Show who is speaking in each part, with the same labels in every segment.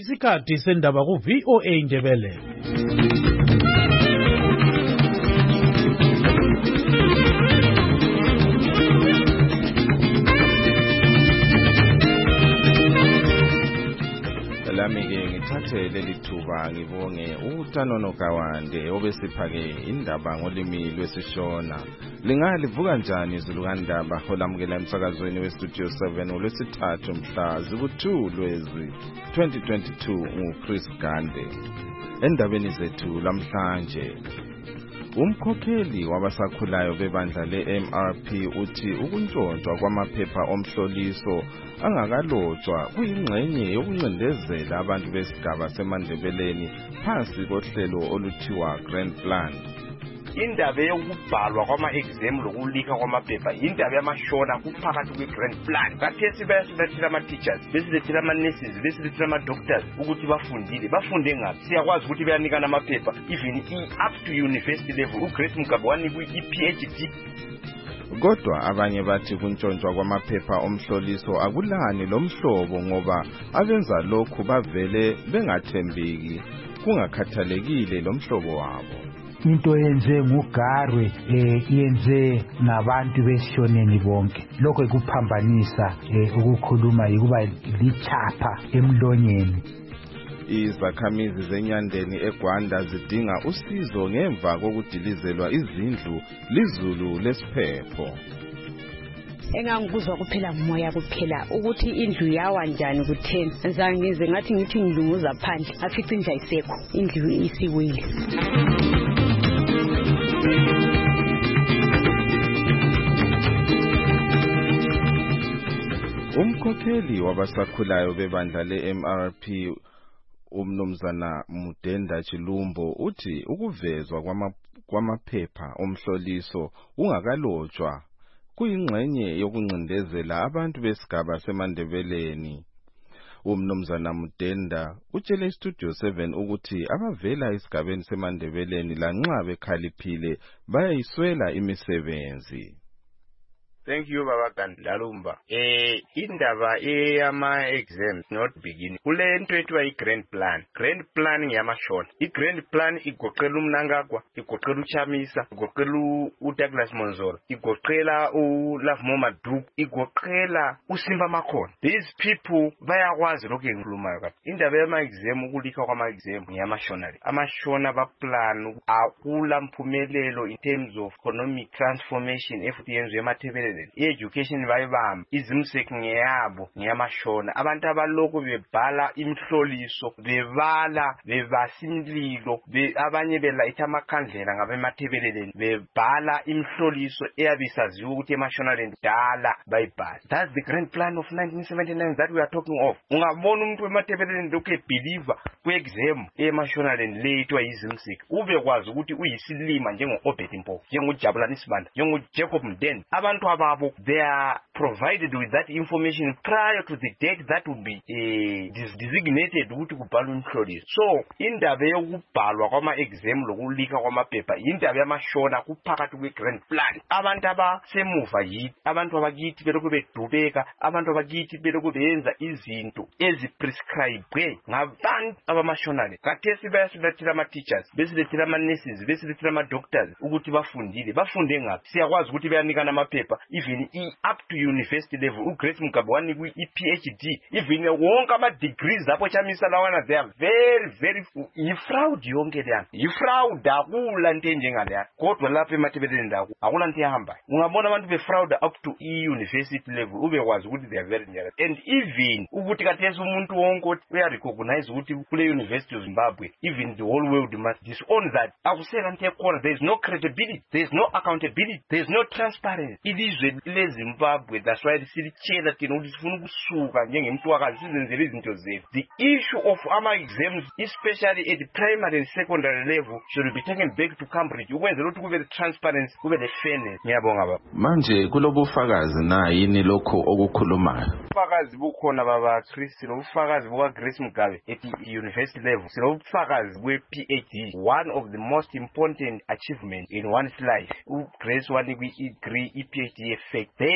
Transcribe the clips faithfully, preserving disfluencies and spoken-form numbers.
Speaker 1: Isikhathi sendaba ku V O A Ndebele.
Speaker 2: Lamike ngithathe leli thuba ngibonge uTanono Kawande obesiphake indaba ngolimi lwesishona. Lingalivuka njani izulu kandaba holamukela emsakazweni weStudio seven olwesithathu mhla ziku-two Lwezi twenty twenty-two nguChris Gande. Endabeni zethu lamhlanje, umkhokheli wabasakhulayo bebandla le-M R P uthi ukuntshontshwa kwamaphepha omhloliso angakalotshwa kuyingxenye yokuncindezela abantu besigaba seMandebeleni phansi kohlelo oluthiwa Grand Plan.
Speaker 3: Indaba yokubhalwa kwama-exam lokulika kwamaphepha indaba yamashona kuphakathi kwe-Grand Plan. Kathesi bayasilethela ama-teachers, besilethela ama-nurses, besilethela ama-doctors ukuthi bafundile. Bafunde ngaphi? Siyakwazi ukuthi bayanikana amaphepha even up to university level. uGrace Mugabe wanikwa i-P H D.
Speaker 2: Kodwa abanye bathi kuntshontshwa kwamaphepha omhloliso akulani lomhlobo ngoba abenza lokhu bavele bengathembeki kungakhathalekile lomhlobo wabo.
Speaker 4: Into yenze nguGarwe eh yenze nabantu besishoneni bonke. Lokho ikuphambanisa ukukhuluma yikuba lichapha emlonyeni.
Speaker 2: Izakhamizi zenyandeni eGwanda zidinga usizo ngemva kokudilizelwa izindlu lizulu lesiphepho.
Speaker 5: Engangikuzwa kuphela moya kuphela ukuthi indlu yawa njani ku-ten zangize ngathi ngithi ngilunguza phandle afice indlu ayisekho, indlu isiwile.
Speaker 2: Umkhokheli wabasakhulayo bebandla le-M R P uMnumzana Mudenda Chilumbo uthi ukuvezwa kwamaphepha omhloliso ungakalotshwa kuyingxenye yokuncindezela abantu besigaba seMandebeleni. uMnumzana Mudenda utshele iStudio seven ukuthi abavela esigabeni seMandebeleni lanxa bekhaliphile bayayiswela imisebenzi.
Speaker 3: Thank you Baba Gandlalumba. Eh indaba eyama exams not begin. Kule nto ethiwa i-Grand Plan. Grand Plan ngiyamashona. I-Grand Plan igoqela uMnangagwa, igoqela uChamisa, igoqela uDouglas Monzolo, igoqela uLove Momadou, igoqela uSimba Makhona. These people bayakwazi lokho engikhulumayo kahle. Indaba yama exam ukulika kwama exam ngiyamashona. Amashona baplan akula mphumelelo in terms of economic transformation efuthi yenziwe emathebeleni. I-education bayibamba izimseki ngeyabo ngiyamashona. Abantu abaloko bebhala imhloliso bebala bebasimlilo abanye belayitha amakhandlela ngabe emathebeleni bebhala imhloliso eyabisaziwe ukuthi emashonaleni dala bayibhala. That's the Grand Plan of nineteen seventy-nine that we are talking of. Ungabona umuntu emathebeleni lokho ebelieve ku-exam emashonaleni leyitwa izimseki ube kwazi ukuthi uyisilima njengo-Obed Mpofu, njengojabulani Sibanda, njengoJacob Mden. Abantu they are provided with that information prior to the date that will be uh, designated ukuthi kubhalwe umhloliso. So indaba yokubhalwa kwama-exam lokulika kwamaphepha indaba yamashona kuphakathi kwe-Grand Plan. Abantu abasemuva yithi abantu abakithi belokhu bedubeka, abantu abakithi belokhu beyenza izinto eziprescribed ngabantu abamashonale. Kathesi bayasilethela ama-teachers, besilethela ama-nurses, besilethela ama-doctors ukuthi bafundile. Bafunde ngaphi? Siyakwazi ukuthi bayanikana amaphepha even up to university level. uGrace Mugabe wanikwa i-P H D, even wonke ama-degrees apho Chamisa lawana, they are very very yifraud yonke leyana, yifraud akula nto enjengaleya. Kodwa lapha emathebeleni lakho akula nto ehamba. Ungabona abantu befraud up to i-university level ube kwazi ukuthi they are very dangerous. And even ukuthi kathesi umuntu wonke uyarecognize ukuthi kule university of Zimbabwe, even the whole world must disown that. Akusela nto ekhona, there is no credibility, there is no accountability, there is no transparency. Ilizwe leZimbabwe, that's why silitshela thina ukuthi sifuna ukusuka njengemntwakazi sizenzele izinto zethu. The issue of ama exams, especially at the primary and secondary level, should be taken back to Cambridge ukwenzela ukuthi kube transparency, kube le fairness. Ngiyabonga baba.
Speaker 2: Manje kulobufakazi na yini lokho okukhulumayo?
Speaker 3: Ubufakazi bukhona baba Chris, silobufakazi buka Grace Mugabe at the university level, silobufakazi bwe P H D, one of the most important achievements in one's life. uGrace wanikwa i-degree i-P H D effect. Then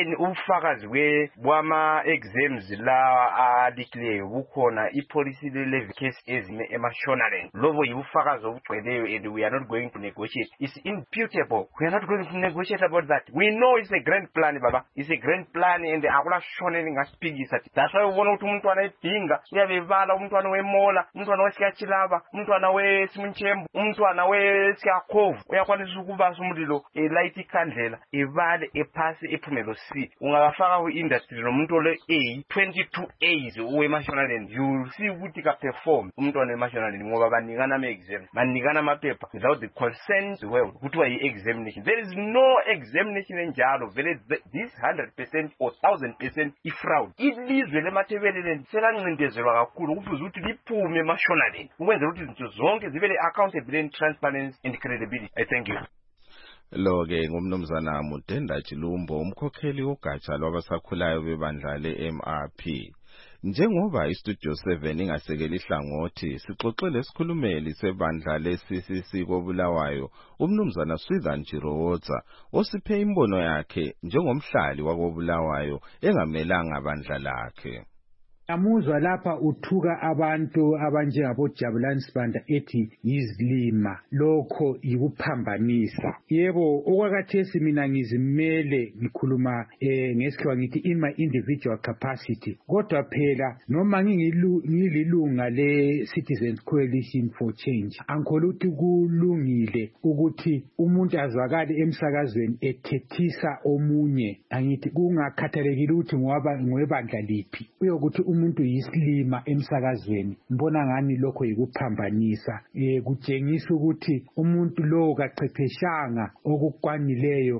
Speaker 3: ubufakazi bwama exams la alikleyo bukhona ipolicy levy case ezine eMashonaland. Lobo yibufakazi obugcweleyo, and we are not going to negotiate. It's imputable. We are not going to negotiate about that. We know it's a grand plan, Baba. It's a grand plan, and akula shoneni ngaspikisa. That's why ubona ukuthi umuntu anayidinga uyabevala, umntwana wemola, umntwana wesikachilaba, umntwana wesimchembu, umntwana wesikakhovu uyakwanisa ukubasa umlilo elight ikhandlela evale ephasi ephumelo C. Ungafaka ku-industry nomuntu ole A twenty-two A's weMashonaland, you see ukuthi ka perform umntwana weMashonaland ngoba banikana ama exam, banikana amaphepha without the consent well kuthiwa yi-examination. There is no examination enjalo vele this one hundred percent or one thousand percent ifraud. Ilizwe lemathebeleni selancindezelwa kakhulu kufuze ukuthi liphume eMashonaland ukwenzela ukuthi izinto zonke zibe le-accountability, transparency and credibility. I thank you.
Speaker 2: Lo-ke ngumnumzana Mudenda Chilumbo, umkhokheli wogatsha lwabasakhulayo bebandla le-M R P. Njengoba iStudio seven ingasekeli hlangothi, sixoxele isikhulumeli sebandla le-C C C koBulawayo, umnumzana Swithan Jirowotsa, osiphe imbono yakhe njengomhlali wakoBulawayo engamelanga bandla lakhe.
Speaker 4: Amuzwa lapha uthuka abantu abanjengabo Jabulani Sibanda ethi yizilima, lokho yikuphambanisa. Yebo, okwakhathesi mina ngizimele ngikhuluma eh, ngesikhiwa ngithi in my individual capacity. Kodwa phela noma ngililunga le Citizens Coalition for Change, angikholwa ukuthi kulungile ukuthi umuntu azwakale emsakazweni ethethisa omunye. Angithi kungakhathalekile ukuthi ngowebandla liphi. Uyokuthi umuntu yisilima emsakazweni, ngibona ngani lokho yikuphambanisa. Eh kutshengisa ukuthi umuntu lo kaqeqeshanga okukwanileyo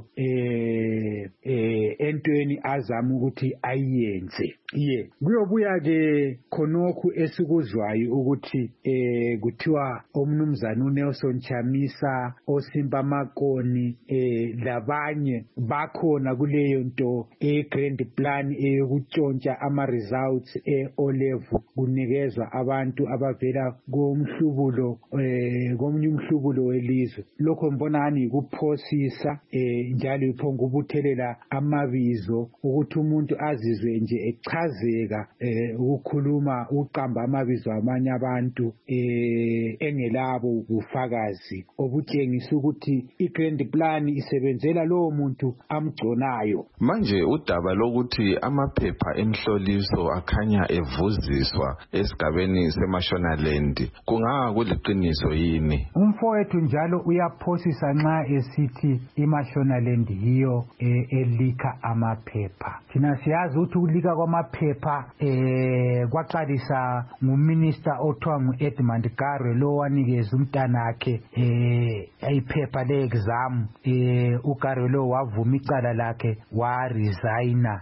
Speaker 4: eh eh entweni azama ukuthi ayenze. Ye kuyobuya ke khonokhu esikuzwayo ukuthi eh kuthiwa omnumzana uNelson Chamisa, oSimba Makoni eh labanye bakhona kuleyo nto e-grand plan eyokutshontsha ama results e-O level kunikezwa abantu abavela komhlubulo eh komunye umhlubulo welizwe. Lokho mbona ngani yikuphosisa eh njalo iphonga ubuthelela amabizo ukuthi umuntu azizwe nje echazeka eh ukukhuluma uqamba amabizo amanye abantu eh engelabo ubufakazi obutshengisa ukuthi i-grand plan isebenzela lowo muntu amgconayo.
Speaker 2: Manje udaba lokuthi amaphepha emhloliso akhanya evuziswa esigabeni seMashonaland kungaka kuliqiniso yini?
Speaker 4: Umfowethu njalo uyaphosisa nxa esithi iMashonaland yiyo e, elika amaphepha. Thina siyazi ukuthi ukulika kwamaphepha eh kwaqalisa nguminister othiwa ngu-Edmund Garwe lo wanikeza umntanakhe eh iphepha le-exam. eh uGarwe lo wavuma icala lakhe waresigna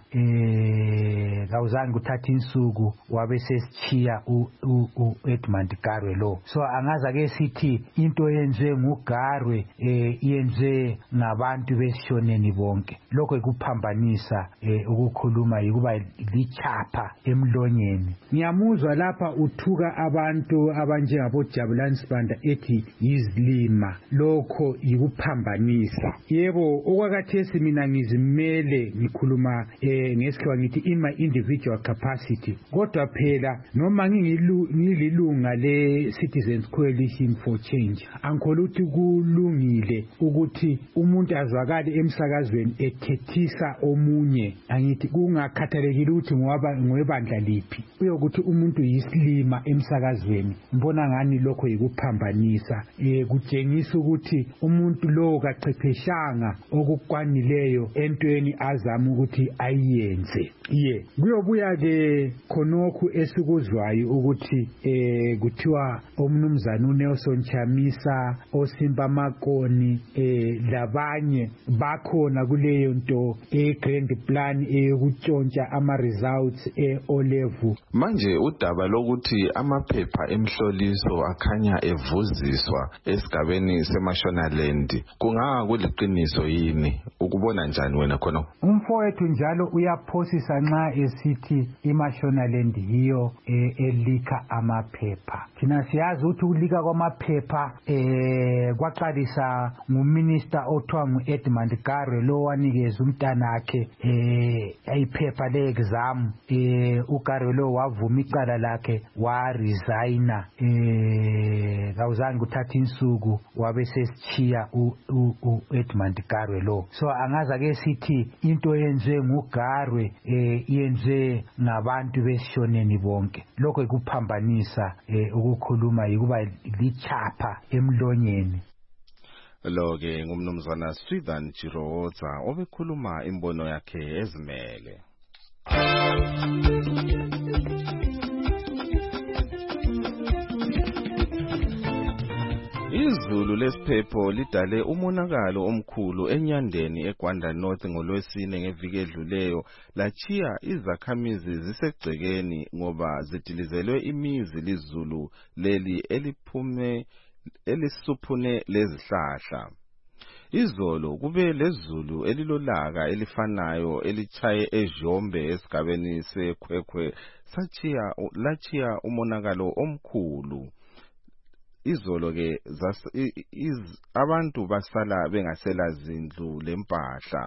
Speaker 4: eh kawuzange kuthatha insuku wabe sesichiya u-Edmund Garwe lo. So angaza ke sithi into yenziwe nguGarwe eh yenziwe ngabantu besishoneni bonke. Lokho ikuphambanisa eh ukukhuluma yikuba lichapha emlonyeni. Ngiyamuzwa lapha uthuka abantu abanjengabo Jabulani Sibanda ethi yizilima, lokho yikuphambanisa. Yebo, okwakhathesi mina ngizimele ngikhuluma eh ngesikhiwa ngithi in my individual capacity. Kodwa phela noma ngililunga le Citizens Coalition for Change, angikholwa ukuthi kulungile ukuthi umuntu azwakale emsakazweni ethethisa omunye. Angithi kungakhathalekile ukuthi ngowebandla liphi. Uyokuthi umuntu yisilima emsakazweni, ngibona ngani lokho yikuphambanisa. Eh kutshengisa ukuthi umuntu lo kaqeqeshanga okukwanileyo entweni azama ukuthi ayenze. Ye kuyobuya ke khonokhu esikuzwayo ukuthi eh kuthiwa omnumzana uNelson Chamisa, oSimba Makoni eh labanye bakhona kuleyo nto e-grand plan eyokutshontsha ama results e-O level.
Speaker 2: Manje udaba lokuthi amaphepha emhloliso akhanya evuziswa esigabeni seMashonaland kungaka kuliqiniso yini? Ukubona njani wena khona?
Speaker 4: Umfowethu njalo uyaphosisa nxa esithi iMashonaland yiyo eh, elika amaphepha. Thina siyazi ukuthi ukulika kwamaphepha eh kwaqalisa nguminister othiwa ngu-Edmund Garwe lo wanikeza umntanakhe eh iphepha le-exam eh uGarwe lo wavuma icala lakhe wa resigna eh kawuzange kuthatha insuku wabe sesichiya uEdmund Garwe lo. So angaza ke sithi into yenziwe nguGarwe eh yenziwe ngabantu besishoneni bonke. Lokho ikuphambanisa eh ukukhuluma yikuba lichapha emlonyeni.
Speaker 2: Lo ke ngumnumzana Swithan Chiroza obekhuluma imbono yakhe ezimele. Izulu lesiphepho lidale umonakalo omkhulu enyandeni eGwanda North ngolwesine ngeviki edluleyo lachiya izakhamizi zisegcekeni ngoba zidilizelwe imizi lizulu leli eliphume elisuphune lezihlahla. Izolo kube lezulu elilolaka elifanayo elichaye eJombe esigabeni seKhwekhwe sachiya lachiya umonakalo omkhulu. Izolo ke abantu basala bengasela zindlu lempahla.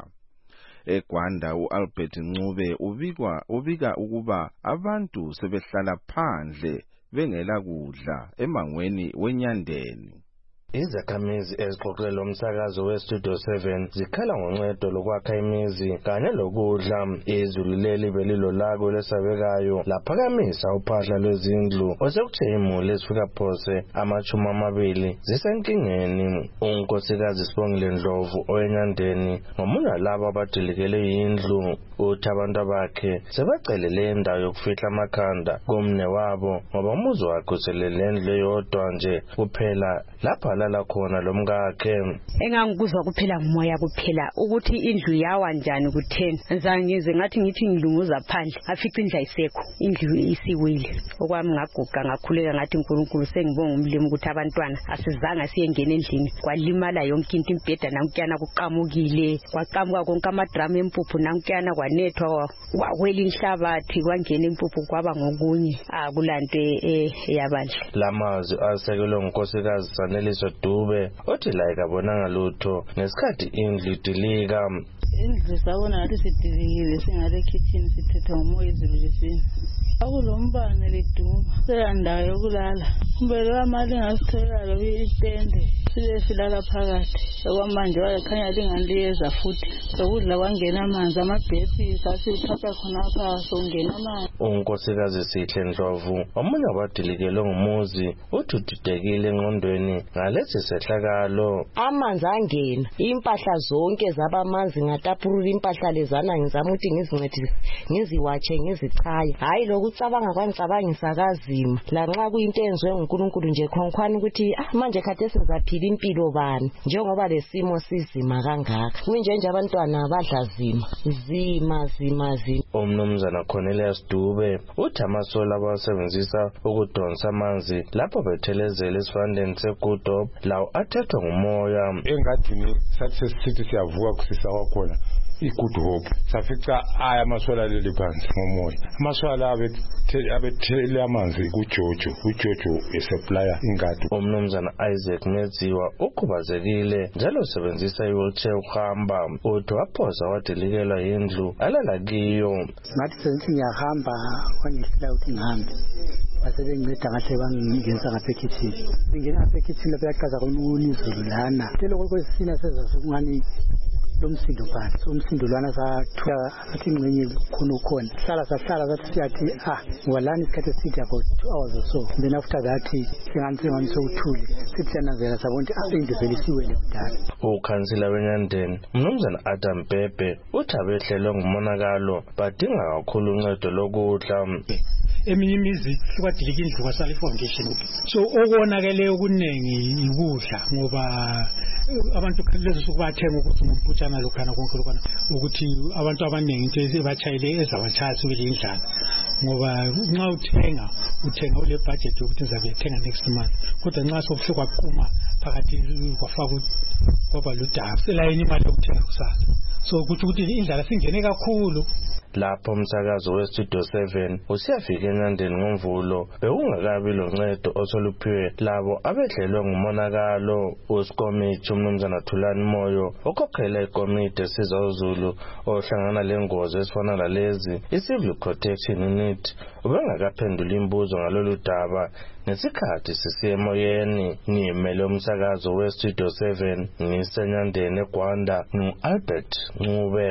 Speaker 2: eGwanda uAlbert Ncube ubikwa ubika ukuba abantu sebehlala phandle bengela kudla emangweni wenyandeni.
Speaker 6: Izakhamizi ezixoxela umsakazo weStudio seven zikhala ngoncedo lokwakha imizi kanye lokudla. Izulu leli belilolako lesabekayo laphakamisa uphahla lwezindlu osekuthe imuli ezifika phose amachumi amabili zisenkingeni. Unkosikazi Sibongile Ndlovu oyenyandeni ngomunye labo abadilikele yindlu uthi abantu bakhe sebacelele indawo yokufihla amakhanda komne wabo ngoba umuzi wakhe uselele endlu eyodwa nje kuphela lapha lala khona lomkakhe.
Speaker 5: Engangikuzwa kuphela ngumoya kuphela ukuthi indlu yawa njani kutheni. Ngizangize ngathi ngithi ngilunguza phandle afica indlu ayisekho, indlu isiwile. Okwami ngaguqa ngakhuleka ngathi uNkulunkulu sengibonga umlimo ukuthi abantwana asizange siyengena endlini kwalimala yonke into, imbheda nankuyana kuqamukile kwaqamuka konke amadrama empuphu nankuyana kwanethwa kwawela inhlabathi kwangena impuphu kwaba ngokunye akulanto eyabandla.
Speaker 6: Lamazwi asekelwe ngunkosikazi Saneliso Dube othi la ikabonanga lutho ngesikhathi indlu idilika.
Speaker 7: Indlu sabona ngathi sidilikile singale kitchen sithetha ngomoya izulu lesini. Akulombane liduma seyandawo yokulala. Umbele wamali ngasithekala kuyitende sibe silala phakathi. Okwamanje wayekhanya lingaliyeza futhi sokudla kwangena amanzi amabhesi sasithatha khonapha songena amanzi.
Speaker 6: Unkosikazi Sihle Ndlovu omunye wabadilikele ngumuzi uthududekile engqondweni ngalesi sehlakalo.
Speaker 8: Amanzi angena impahla zonke zabamanzi ngatapurula impahla lezana ngizama ukuthi ngizincedise ngiziwatshe ngizichaye. Hayi lokucabanga kwangicabangisa kazima lanxa kuyinto enziwe uNkulunkulu nje khonkhwana ukuthi ah manje kade sizaphila impilo bani njengoba lesimo sizima kangaka. Kunje nje abantwana badla zima zima zima zima.
Speaker 6: Umnumzana Cornelius Dube uthi amasola abasebenzisa ukudonsa amanzi lapho bethelezela esivandeni seGudop lawo athethwa ngumoya.
Speaker 9: Engadini sathi sithi siyavuka kusisa kwakhona iGood Hope safica aya amasola leli phansi ngomoya. Amasola abethele amanzi kuJojo uJojo esupplier ingadi.
Speaker 6: Umnumzana Isaac Medziwa ukhubazekile njalo usebenzisa iwheelchair ukuhamba uthi waphosa wadilikelwa yindlu alala kiyo.
Speaker 10: Ngathi sengithi ngiyahamba kwangihlala ukuthi ngihambe basebenginceda ngahle bangingenisa ngapha ekithini. Ngingena ngapha ekithini lapha yaqaza kunizulu lana. Lelo kwesina sezasukungani lomsindo phansi umsindo lwana sathula athi ngcenye khona ukhona hlala sahlala sathi siyathi ah walani isikhathi esithi about two hours or so. Then after that singanise ngani sokuthule sithi yanazela sabona ukuthi into velisiwele kudala.
Speaker 6: Ukhansila weNyandeni umnumzana Adam Bhebhe uthi abehlelwe ngumonakalo badinga kakhulu uncedo lokudla.
Speaker 1: Eminye imizi kwadilikile indlu kwasala ifoundation. So okonakele okuningi ikudla ngoba abantu lezo sokubathenga ukuthi umputshana lokhana konke lokana ukuthi abantu abaningi into ebachayile ezawachasi kule indlala ngoba nxa uthenga uthenga ule budget yokuthi ngizabe thenga next month kodwa nxa sokuhluka qhuma phakathi kwafaka kwaba ludaba selayini imali yokuthenga kusasa so ukuthi ukuthi indlala singene kakhulu.
Speaker 6: lapho umsakazo weStudio seven usiyafika eNyandeni ngoMvulo bekungakabi loncedo osoluphiwe labo abedlelwe ngumonakalo. uSkomithi umnumzana Thulani Moyo okhokhela ikomiti esiza uZulu ohlangana lengozi esifana lalezi iCivil Protection Unit ubengakaphendula imbuzo ngalolu daba ngesikhathi sisiyemoyeni. Ngimele umsakazo weStudio seven ngiseNyandeni eGwanda ngu-Albert Ncube.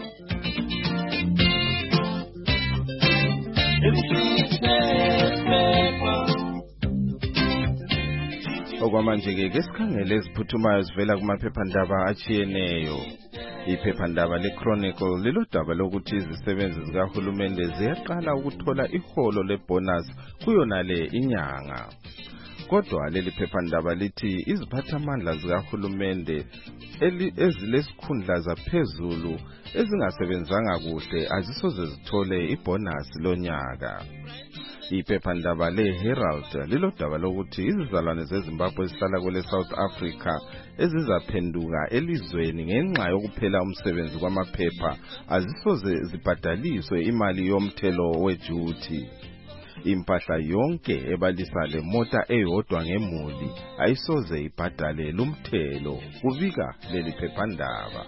Speaker 2: Okwamanje ke sikhangele eziphuthumayo zivela kumaphephandaba achiyeneyo. Iphephandaba leChronicle lilodaba lokuthi izisebenzi zikahulumende ziyaqala ukuthola iholo lebonus kuyona le inyanga. Kodwa leli phephandaba lithi iziphathamandla zikahulumende ezilesikhundla zaphezulu ezingasebenzanga kuhle azisoze zithole ibonus lonyaka. Iphephandaba leHerald lilodaba lokuthi izizalwane zeZimbabwe ezihlala kwele South Africa ezizaphenduka elizweni ngenxa yokuphela umsebenzi kwamaphepha azisoze zibhadaliswe imali yomthelo wejuthi. Impahla yonke ebalisa le mota eyodwa ngemuli ayisoze ibhadale lumthelo, kubika leli phephandaba.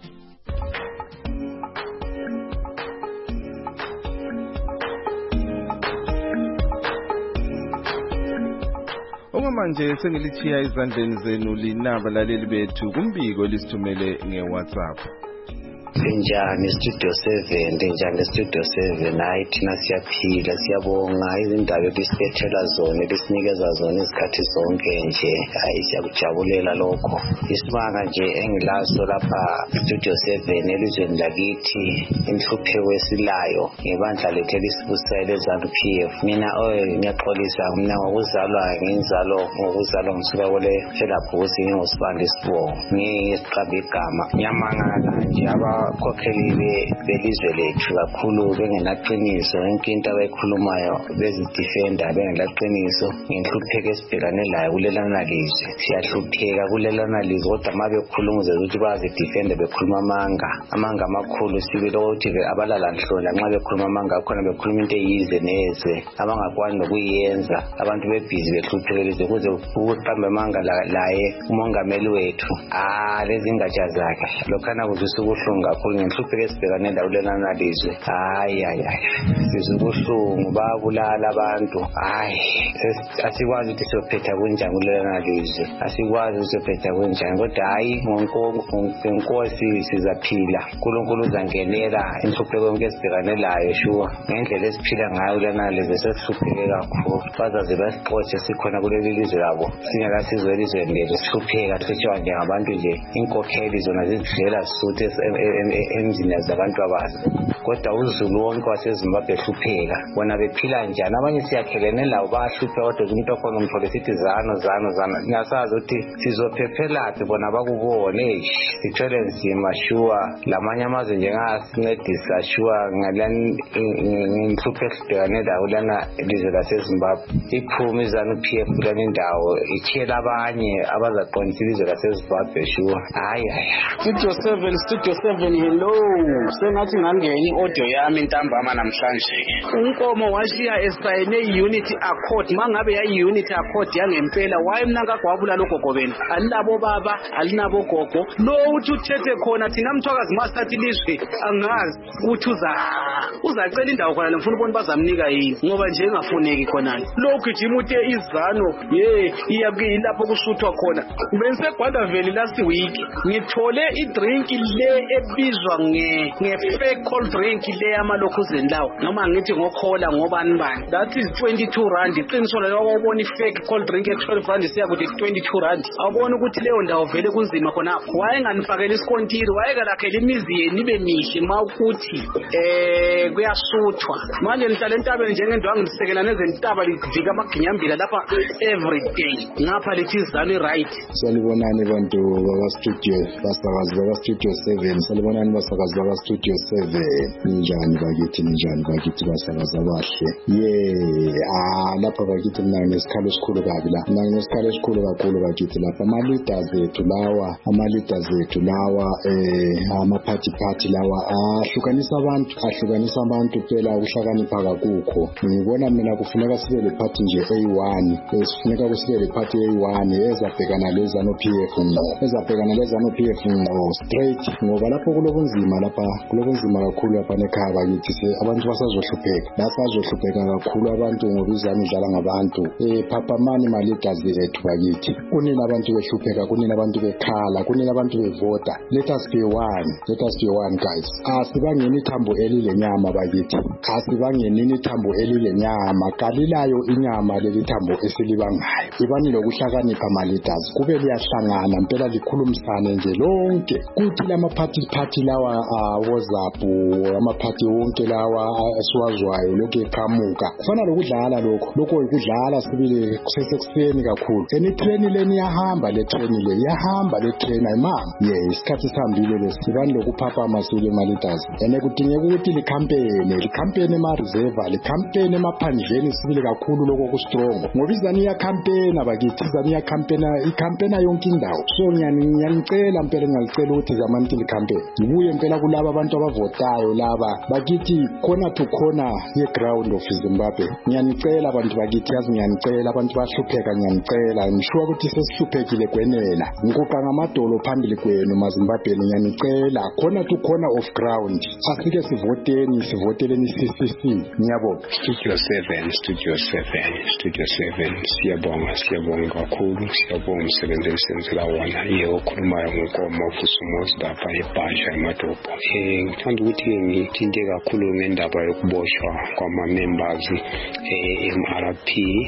Speaker 2: Okwamanje sengilithiya izandleni zenu linaba laleli bethu kumbiko lisithumele ngeWhatsApp.
Speaker 11: Njani Studio seven, njani Studio seven, hayi thina siyaphila siyabonga izindaba elisithethela zona elisinikeza zona izikhathi zonke nje, hayi siyakujabulela lokho. Isibanga nje engilaso lapha Studio seven elizweni lakithi inhlupheko esilayo ngebandla lethu elisibusela eZANU P F. Mina oye ngiyaxolisa mina ngokuzalwa ngizalo ngokuzalwa ngisuka kule Felabhusi ngingosibandi Sibongo ngiyisiqaba igama. Ngiyamangala nje aba kokhelile belizwe lethu kakhulu bengenaqiniso yonke into abayikhulumayo bezidefenda bengelaqiniso ngenhlupheko esibhekane layo kulelana lizwe. Siyahlupheka kulelana lizwe kodwa mabe bekhuluma ukuthi bazidefenda bekhuluma amanga amanga amakhulu sibile ukuthi abalala nhlola nxa bekhuluma amanga khona bekhuluma into eyize neze abangakwani nokuyenza abantu bebhizi behluphekile kuze ukuqamba amanga laye umongameli wethu ah lezi ingatsha zakhe lokhana kuzisa ubuhlungu kakhulu ngenhlupheko esibhekane layo kulelana lizwe. Hayi hayi hayi sizubuhlungu babulala abantu. Hayi asikwazi ukuthi siyophetha kunjani kulelana lizwe, asikwazi siyophetha kunjani kodwa hayi ngonkosi sizaphila. uNkulunkulu uzangenela inhlupheko yonke esibhekane layo shuwa ngendlela esiphila ngayo kulelana lizwe sesihlupheke kakhulu. Bazaze basixotshe sikhona kuleli lizwe labo singakasizwe elizweni lethu sihlupheka sitshwa njengabantu nje inkokheli zona zidlela zisuthe emzini zabantu abazi kodwa uZulu wonke waseZimbabwe ehlupheka bona bephila njani. Abanye siyakhelene lawo bahluphe kodwa umuntu okhona umthole sithi zano zano zano ngiyasazi ukuthi sizophephelaphi bona bakubone sithole nzima shuwa lamanye amazwe njengasincedisa shuwa ngalani ngenhluphe esibhekane lawo lana ilizwe laseZimbabwe. Iphuma iZANU P F kulana indawo itshela abanye abazaqondisa ilizwe laseZimbabwe shuwa. Hayi hayi
Speaker 12: Studio seven Studio seven hello sengathi ngangeni audio yami intambama namhlanje. uNkomo washiya esayine unity accord mangabe yayi unity accord yangempela wayemnaka gwabula logogobeni alinabo baba alinabo gogo lo uthi uthethe khona thina mthwakazi masathi lizwe angazi uthi uza uzacela indawo khona lemfuna ubona bazamnika yini ngoba nje engafuneki khona lo gijima uthe iZANU ye iyaphi kusuthwa khona. Bengisegwanda vele last week ngithole idrink le ebizwa nge nge fake cold drink le amalokhuzeni lawo noma ngithi ngokhola ngobani bani that is twenty-two rand. Iqiniso lawo ubona ifake cold drink e twelve rand siya kuthi twenty-two rand. Awubona ukuthi leyo ndawo vele kunzima khona. Wayenganifakela isikontiri wayekalakhela imizi yeni ibe mihle mawukuthi eh kuyasuthwa manje nihlala entabeni njengendwangu nisekela nezentaba livika amaginyambila lapha every day ngapha lithi izani right.
Speaker 13: Salibonani bantu baba studio basakazi baba studio seven salibonani basakazi baba studio seven njani bakithi njani bakithi basakazi abahle yeah ah lapha bakithi mina nesikhalo esikhulu kabi la mina nesikhalo esikhulu kakhulu bakithi lapha ama leaders ethu lawa ama leaders ethu lawa eh ama party party lawa ahlukanisa abantu ahlukanisa abantu phela ukuhlakanipha kakukho ngibona mina kufuneka sibe le party nje A one esifuneka kusibe le party A one ezabhekana leza no P F ngo ezabhekana leza no P F ngo straight ngoba lapho kulobunzima lapha kulobunzima kakhulu lapha nekhaya bakithi abantu basazohlupheka basazohlupheka kakhulu abantu ngoba izani idlala ngabantu eh papa mani ma leaders ethu bakithi kunini abantu behlupheka kunini abantu bekhala kunini abantu bevota. Let us be one let us be one guys asibangeni ithambo elilenyama bakithi asibangeni ithambo elilenyama kalilayo inyama lelithambo esilibangayo ibani lokuhlakanipha ma leaders kube liyahlangana impela likhulumisane nje lonke kuthi lama party party lawa WhatsApp ama party wonke lawa esiwazwayo lokho eqhamuka kufana lokudlala lokho lokho ukudlala sibile kusesekuseni kakhulu eni train leni yahamba le train le yahamba le train ayimama yeah isikhathi sihambile lesibani lokuphapha amasile ma leaders ene kudingeka ukuthi li campaign li campaign ema reserve li campaign emaphandleni sibile kakhulu lokho ku strong ngoba izani ya campaign abakithi izani ya campaign i campaign yonke indawo so ngiyanicela impela ngiyalicela ukuthi zamanti li campaign ngibuye impela kulabo abantu abavotayo laba bakithi khona to khona ye ground of Zimbabwe ngiyanicela abantu bakithi yazi ngiyanicela abantu bahlupheka ngiyanicela ngishuwa ukuthi sesihluphekile kwenela ngikuqa ngamadolo phambili kwenu maZimbabwe ngiyanicela khona to khona of ground asike sivoteni sivoteleni C C C ngiyabonga.
Speaker 14: Studio seven Studio seven Studio seven siyabonga siyabonga kakhulu siyabonga umsebenzi esenzela wona yebo okhulumayo ngokomo futhi lapha eBhansha eMatopo eh ngithanda ukuthi ngithinte kakhulu ngendaba yokuboshwa kwama members e-M R P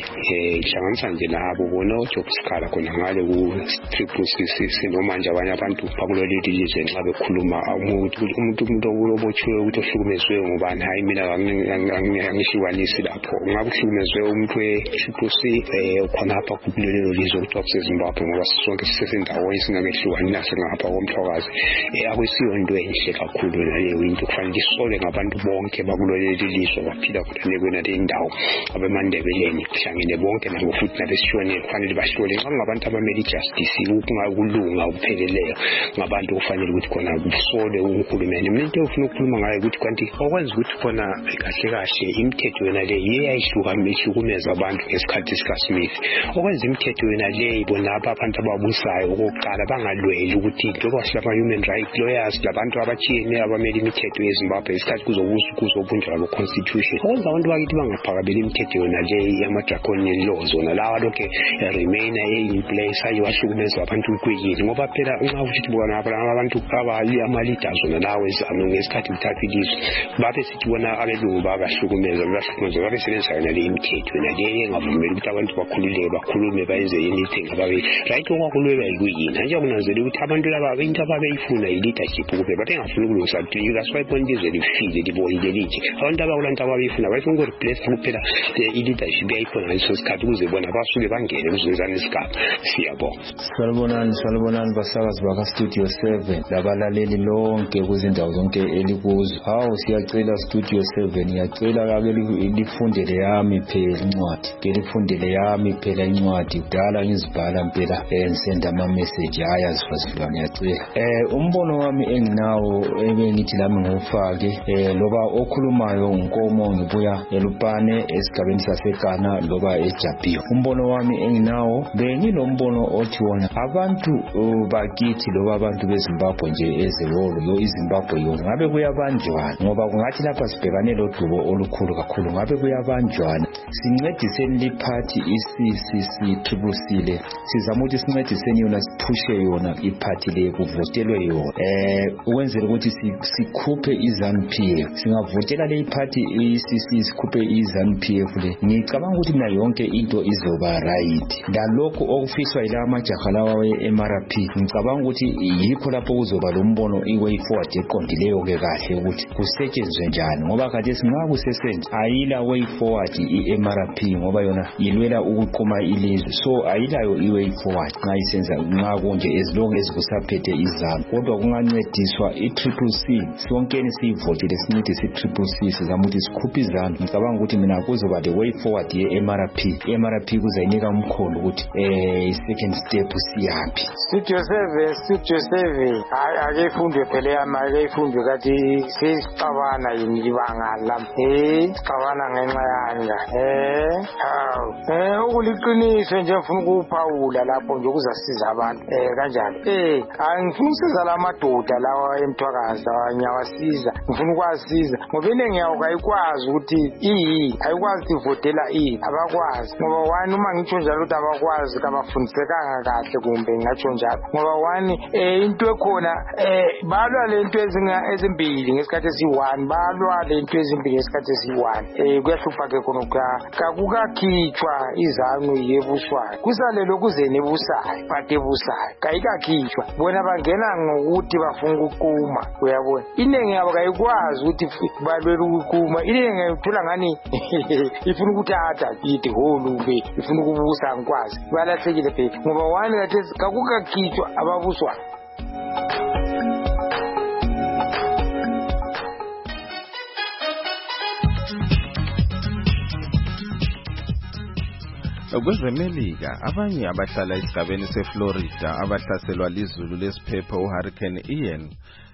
Speaker 14: eh hlanganisa nje labo bona uJob Sikhala khona ngale ku triple C C C noma nje abanye abantu bakuleli lizwe nxa bekhuluma umuntu umuntu umuntu obotshiwe ukuthi ohlukumezwe ngubani hayi mina angishikwanisi lapho ngabe uhlukumezwe umuntu we-triple C eh khona lapha kulelo lizwe kuthiwa kuseZimbabwe ngoba sonke sisesendawo esingakehlukani singapha komthwakazi eh akuyisiyo into enhle kakhulu leyo into kufanele isole ngabantu bonke bakuleli lizwe baphila kudane kwena le ndawo abemandebeleni kuhlangene bonke nabo futhi nabesishonile kufanele bahlole ngabantu abameli justice ukungakulunga ukupheleleyo ngabantu kufanele ukuthi khona kusole uhulumeni mina into ufuna ukukhuluma ngayo ukuthi kanti okwenza ukuthi khona kahle kahle imithetho yona le iyayihluka mehlukumeza abantu ngesikhathi sika Smith okwenza imithetho yona le ibona abantu ababusayo okokuqala bangalweli ukuthi njengoba silama human rights lawyers labantu abathiyene abameli imithetho yeZimbabwe isikhathi kuzobusa kuzobunjwa lo constitution okwenza abantu bakithi bangaphakabeli imithetho yona le yama draconian laws zona lawa lokho remain in place ayihlukumeza abantu kwiyini ngoba phela nxa uthi bona abantu abali ama leaders zona lawo ezamo ngesikhathi kuthaphilizwe babe sithi bona abelungu babahlukumeza babahlukumeza babe sebenzisa yona le imithetho yona le engavumeli ukuthi abantu bakhululeke bakhulume bayenze anything ababe right okwakulwela kuyini nje kunanzela ukuthi abantu laba into ababeyifuna i-leadership kube babengafuni ukulungisa ukuthi that's why point izwe lifile libolile lithi abantu abakulanta ababeyifuna bayifuna ukureplace kuphela i-leadership yayikhona ngaleso sikhathi ukuze bona basuke bangene kuzwezana isigaba siyabonga.
Speaker 15: Salibonani salibonani basakazi baka Studio seven labalaleli lonke kuzindawo zonke elikuzo hawu siyacela Studio seven ngiyacela kake lifundele yami phela incwadi ke lifundele yami phela incwadi kudala ngizibhala impela ensenda ama message haya zifasifika ngiyacela eh umbono wami enginawo ebengithi lami ngufake eh loba okhulumayo unkomo ngibuya elupane esigabeni saseKana loba eJapiyo umbono wami enginawo bengilombono othi wona abantu bakithi loba abantu beZimbabwe nje ezewolo yo iZimbabwe yona ngabe kuyabanjwana ngoba kungathi lapha sibhekane lodubo olukhulu kakhulu ngabe kuyabanjwana sincediseni liphathi i-C C C triple C le sizama ukuthi sincediseni yona siphushe yona iphathi le kuvotelwe yona eh ukwenzela ukuthi sikhuphe iZANU-P F singavotela le iphathi i-C C sikhuphe iZANU-P F le ngicabanga ukuthi na yonke into izoba right ngalokho okufiswa ila majaha lawa we-M R P ngicabanga ukuthi yikho lapho kuzoba lo mbono i-way forward eqondileyo ke kahle ukuthi kusetshenziswe yenziwe njani ngoba khathesi nxa kusesenje ayila way forward i-M R P ngoba yona ilwela ukuquma ilizwe so ayilayo i-way forward nxa isenza nxa konje as long as kusaphethe izalo kodwa kungancediswa i-triple C sonkeni siyivotele sinithi si-triple C sizama ukuthi sikhuphe izalo ngicabanga ukuthi mina kuzoba the way forward ye-M R P i-M R P kuzayinika umkhondo ukuthi eh second step siyaphi.
Speaker 16: Studio seven Studio seven hayi ake ifundwe phela yama ake ifundwe kathi sisixabana yini libanga lami eh sixabana ngenxa yanga eh awu eh ukuliqiniso nje mfuna ukuphawula lapho nje ukuzasiza abantu eh kanjalo eh angifuni ukusiza la madoda lawa emthwakazi awanyawasiza ngifuna ukwasiza ngoba inenge yawo kayikwazi ukuthi iyi ayikwazi ukuvotela iyi abakwazi ngoba wani uma ngitsho njalo ukuthi abakwazi kabafundisekanga kahle kumbe ngatsho njalo ngoba wani eh into ekhona eh balwa lento ezinga ezimbili ngesikhathi esi-one balwa lento ezimbili ngesikhathi esi-one eh kuyahlupha ke khona kakukakhitshwa izangu yebuswayo kusalelo kuzene ebusayo but ebusayo kayikakhitshwa bona bangena ngokuthi bafuna ukuquma uyabona inenge yabo kayikwazi ukuthi balwela ukuquma inenge uthola ngani ifuna ukuthatha ithi holube ifuna ukubusa ngikwazi balahlekile phela ngoba wani kathi kakukakhitshwa ababuswayo.
Speaker 2: Kwezemelika abanye abahlala esigabeni seFlorida abahlaselwa lizulu lesiphepho uHurricane Ian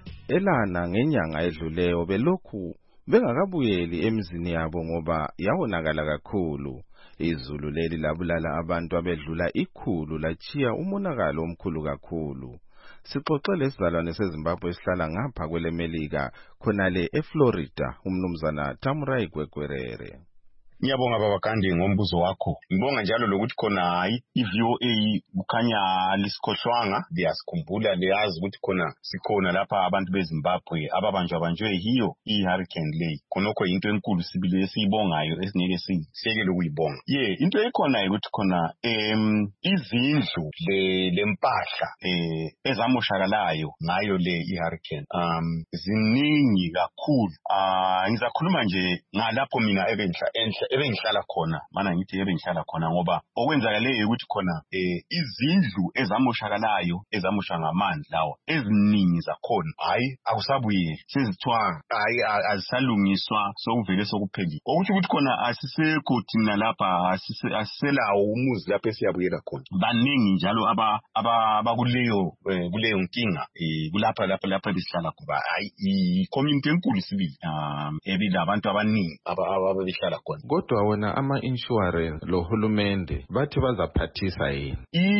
Speaker 2: elana ngenyanga edluleyo belokhu bengakabuyeli emizini yabo ngoba yawonakala kakhulu. Izulu leli labulala abantu abedlula ikhulu lachiya umonakalo omkhulu kakhulu. Sixoxele isizalwane seZimbabwe esihlala ngapha kwelemelika khonale eFlorida umnumzana Tamurai Gwegwerere.
Speaker 17: Ngiyabonga baba Gandhi ngombuzo wakho. Ngibonga njalo lokuthi khona hayi i-V O A kukhanya lisikhohlwanga liyasikhumbula liyazi ukuthi khona sikhona lapha abantu beZimbabwe ababanjwa banjwe hiyo i-hurricane leyi. Khonokho into enkulu sibili esiyibongayo esingeke sihlekele ukuyibonga. Ye into ekhona ukuthi khona em izindlu le lempahla eh ezamoshakalayo ngayo le i-hurricane um ziningi kakhulu. Ah ngizakhuluma nje ngalapho mina ebenhla enhla ebengihlala khona mana ngithi ebengihlala khona ngoba okwenzakaleyo ukuthi khona eh izindlu ezamoshakalayo ezamosha ngamanzi lawo eziningi zakhona hayi akusabuyeli sezithwanga hayi azisalungiswa sokuvele sokuphelile okuthi ukuthi khona asisekho thina lapha asiselawo umuzi lapha esiyabuyela khona baningi njalo aba abakuleyo kuleyo nkinga eh kulapha lapha lapha besihlala kuba hayi i community enkulu sibili um ebila abantu abaningi ababehlala khona.
Speaker 2: Kodwa wona ama-insurance lohulumende bathi bazaphathisa yini?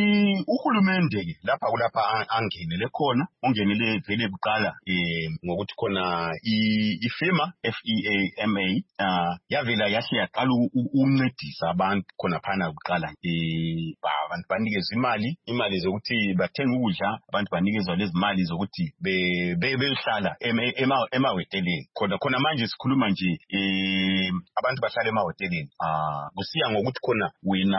Speaker 17: I uhulumende ke lapha kulapha angenele khona ongenele vele buqala eh ngokuthi khona ifirma F E A M A uh yavela yahle yaqala ukuncedisa abantu khona phana kuqala eh abantu banikeza imali imali zokuthi bathenga ukudla abantu banikezwa lezi mali zokuthi be behlala emahoteleni khona khona manje sikhuluma nje eh abantu bahlala emahoteleni ah kusiya ngokuthi khona wena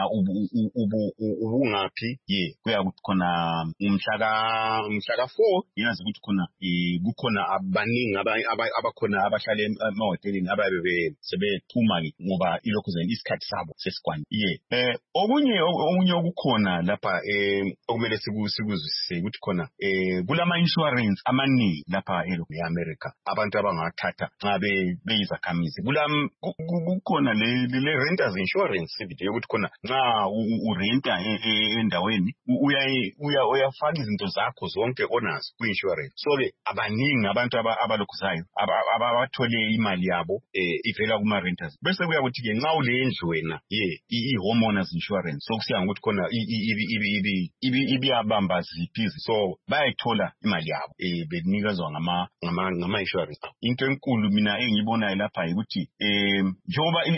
Speaker 17: ubungaphi ye kuya ukuthi khona umhlaka umhlaka four yazi ukuthi khona eh kukhona abaningi abakhona abahlala emahoteleni ababe sebethuma ngoba ilokhu zeni isikhathi sabo sesikwani ye eh okunye okunye okukhona lapha eh okumele sikuzwisise ukuthi khona eh kulama insurance amaningi lapha eAmerica abantu abangathatha nxa beyizakhamizi kulam kukhona le le renters insurance video ukuthi khona nxa urenta endaweni uya uyafaka izinto zakho zonke onazo ku insurance so ke abaningi abantu abalokhuzayo abathole imali yabo ivela kuma renters bese kuya ukuthi ke nxa ulendlu wena ye i homeowners insurance so kusiya ukuthi khona ibi ibi ibiyabamba ziphi so bayayithola imali yabo eh benikezwa ngama ngama insurance into enkulu mina engiyibonayo lapha ukuthi eh njengoba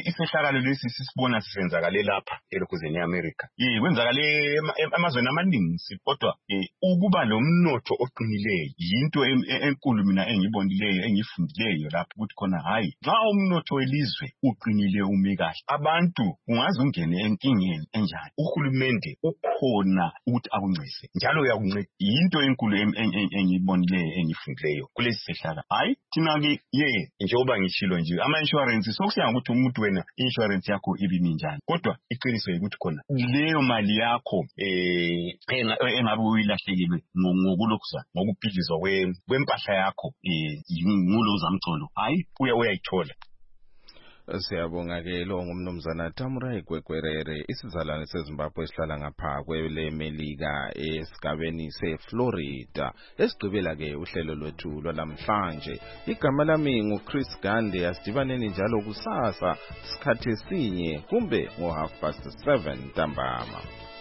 Speaker 17: isehlakalo lesi sisibona sisenzakale lapha elokhuzeni ye-America eh kwenzakale amazweni amaningi kodwa ukuba lo mnotho oqinileyo yinto enkulu mina engibonileyo engifundileyo lapho ukuthi khona hayi xa umnotho welizwe uqinile umi kahle abantu ungaze ungene enkingeni enjani uhulumende ukhona ukuthi akuncise njalo uyakunceda yinto enkulu engibonileyo engifundileyo kulesi sehlakalo hayi thina ke ye njengoba ngishilo nje ama insurance sokusiya ukuthi umuntu wena insurance yakho ibini njani kodwa iqiniso ukuthi khona leyo mali yakho eh engabe uyilahlekile ngokulokuzwa ngokuphilizwa kwempahla yakho eh ngulo zamtholo hayi uya uyayithola.
Speaker 2: Siyabonga ke lo ngumnumzana Tamurai Gwegwerere isizalwane seZimbabwe esihlala ngapha kwele Melika esigabeni seFlorida esigqibela ke uhlelo lwethu lwalamhlanje igama lami nguChris Gande asidibaneni njalo kusasa sikhathi sinye kumbe ngo half past seven ntambama.